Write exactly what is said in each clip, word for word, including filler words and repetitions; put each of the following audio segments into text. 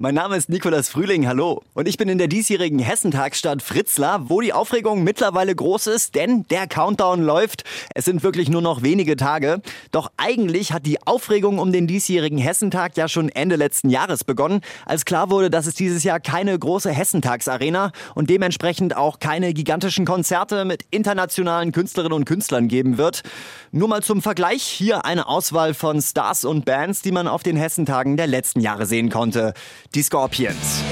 Mein Name ist Nikolas Frühling, hallo. Und ich bin in der diesjährigen Hessentagsstadt Fritzlar, wo die Aufregung mittlerweile groß ist, denn der Countdown läuft. Es sind wirklich nur noch wenige Tage. Doch eigentlich hat die Aufregung um den diesjährigen Hessentag ja schon Ende letzten Jahres begonnen, als klar wurde, dass es dieses Jahr keine große Hessentagsarena und dementsprechend auch keine gigantischen Konzerte mit internationalen Künstlerinnen und Künstlern geben wird. Nur mal zum Vergleich, hier eine Auswahl von Stars und Bands, die man auf den Hessentagen der letzten Jahre sehen konnte. Die Scorpions.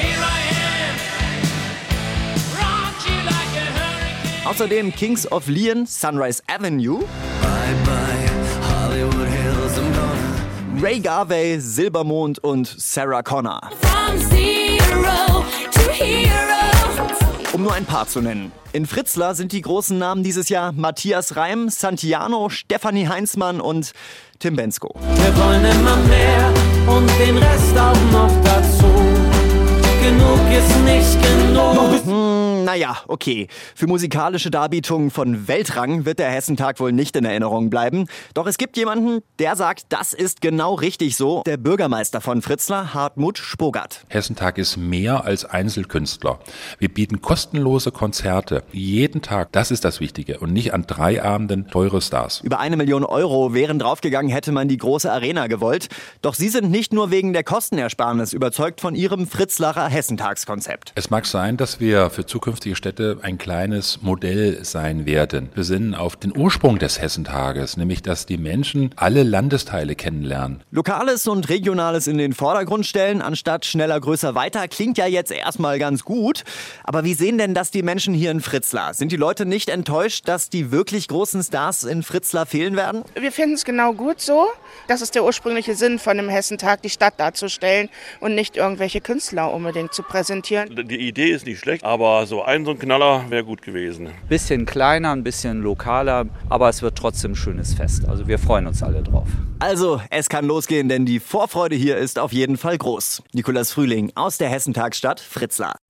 Außerdem Kings of Leon, Sunrise Avenue. Bye bye, Hollywood Hills, I'm gonna. Ray Garvey, Silbermond und Sarah Connor. From zero to hero. Um nur ein paar zu nennen. In Fritzlar sind die großen Namen dieses Jahr Matthias Reim, Santiano, Stefanie Heinzmann und Tim Bendzko. Wir wollen immer mehr und den Rest auch noch dazu. Genug ist nicht genug. Hm, naja, okay. Für musikalische Darbietungen von Weltrang wird der Hessentag wohl nicht in Erinnerung bleiben. Doch es gibt jemanden, der sagt, das ist genau richtig so. Der Bürgermeister von Fritzlar, Hartmut Spogert. Hessentag ist mehr als Einzelkünstler. Wir bieten kostenlose Konzerte. Jeden Tag, das ist das Wichtige. Und nicht an drei Abenden teure Stars. Über eine Million Euro wären draufgegangen, hätte man die große Arena gewollt. Doch sie sind nicht nur wegen der Kostenersparnis überzeugt von ihrem Fritzlarer Hessentagskonzept. Es mag sein, dass wir für zukünftige Städte ein kleines Modell sein werden. Wir besinnen auf den Ursprung des Hessentages, nämlich dass die Menschen alle Landesteile kennenlernen. Lokales und Regionales in den Vordergrund stellen, anstatt schneller, größer, weiter, klingt ja jetzt erstmal ganz gut. Aber wie sehen denn das die Menschen hier in Fritzlar? Sind die Leute nicht enttäuscht, dass die wirklich großen Stars in Fritzlar fehlen werden? Wir finden es genau gut so. Das ist der ursprüngliche Sinn von dem Hessentag, die Stadt darzustellen und nicht irgendwelche Künstler unbedingt zu präsentieren. Die Idee ist nicht schlecht, aber so ein so ein Knaller wäre gut gewesen. Bisschen kleiner, ein bisschen lokaler, aber es wird trotzdem ein schönes Fest. Also wir freuen uns alle drauf. Also, es kann losgehen, denn die Vorfreude hier ist auf jeden Fall groß. Nikolas Frühling aus der Hessentagsstadt Fritzlar.